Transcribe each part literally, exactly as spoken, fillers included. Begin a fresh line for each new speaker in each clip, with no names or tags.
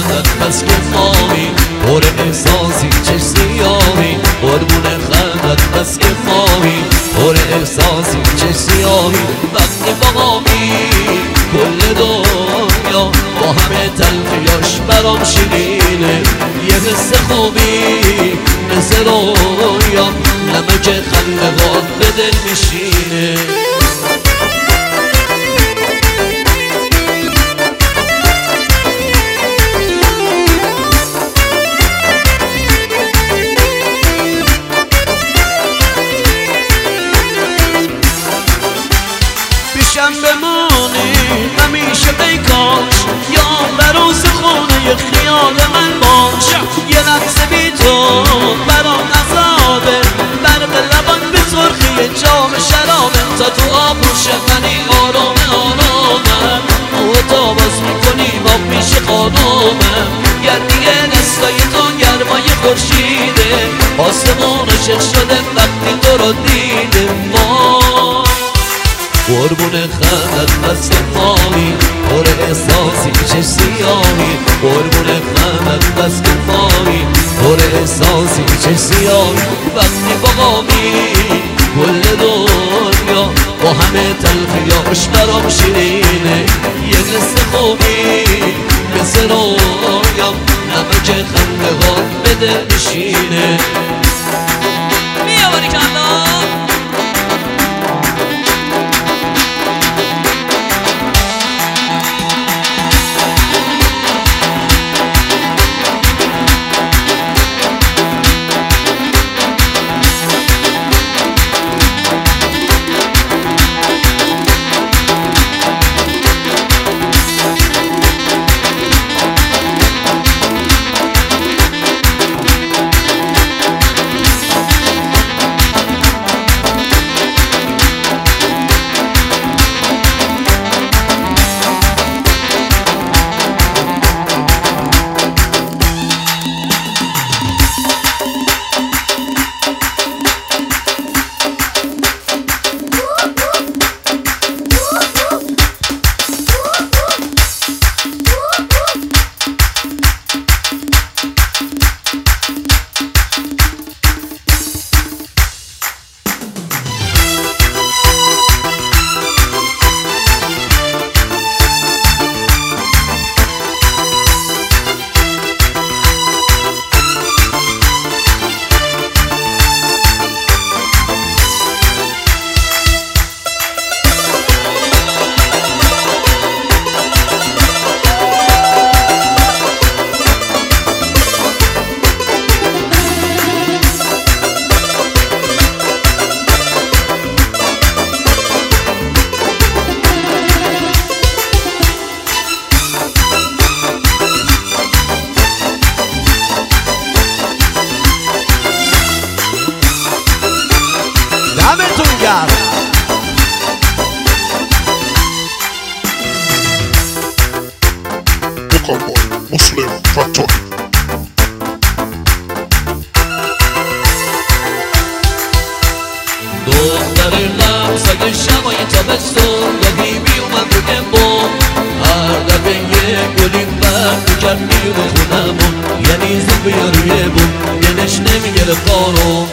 خندت بس که فامی پر احساسی چه سیامی قربون خندت بس که فامی پر احساسی چه سیامی وقتی باقامی کل دنیا با همه تلخیاش برام شیرینه یه حس خوبی مثل رویا نمک خنده‌هات به دل میشینه
پیشم بمانی همیشه بیکاش یا بروز خونه خیال من باش یه لحظه بی تو برام عذابه برق لبان به سرخی جام شرابه تا تو آغوش منی آرامه آرامم موه تا باز میکنی با پیش خانومم گردی دستای تو گرمای خورشیده آسمون عاشق شده وقتی تو رو دیده وای قربون خندت بس که فامی پر احساسی چه سیامی قربون خندت بس که فامی پر احساسی چه سیامی وقتی باقامی کل دنیا با همه تلخیاش برام شیرینه یه قصه خوبی مثل رویام نمک خنده‌هات به دل میشینه بیا باریکلا
دمتون گرم.
بکار مسلم فتاحی
دختر لمسای شبای تابستون گاهی میومد رو گمون هر دفعه یه گلی فرق میکرد میومه خونمون یعنی زن بیارویه بود یعنیش نمیگرفت آروم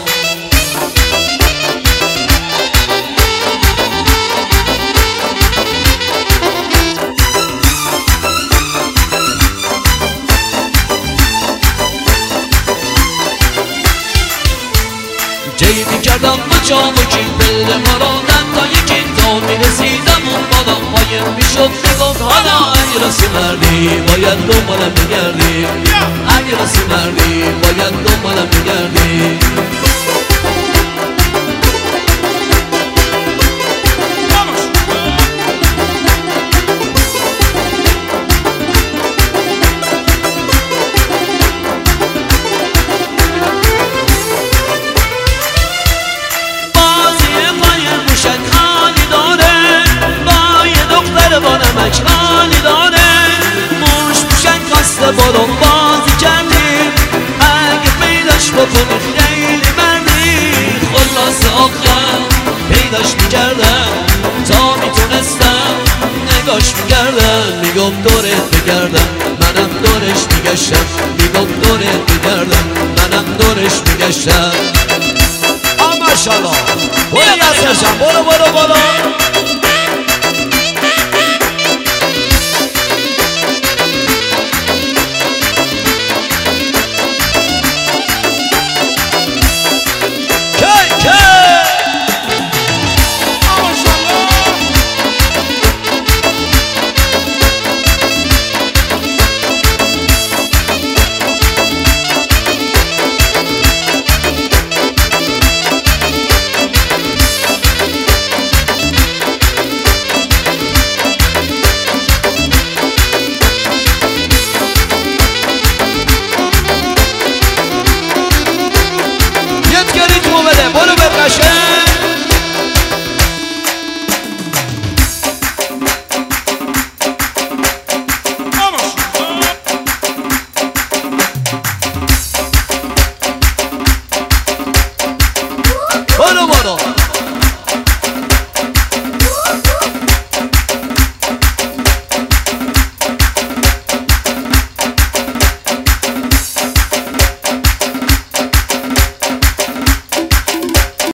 جی میکردم با جام و کی دل ما را تا یکی تا میرسیدم اون بالا پایم میشد میگفت حالا اگه راستی مردی باید دنبالم بگردی اگه راستی مردی باید دنبالم بگردی مجمالی داره موش موشن کاسته بارون بازی کردیم اگه پیداش بکنی خیلی مردی خلاص آخر پیداش میکردم تا میتونستم نگاش میکردم میگم دورت بگردم منم دورش دورش میگشتم میگفت دورت میگردم منم دورش میگشتم
آ ماشالله برو یاسر جان برو برو برو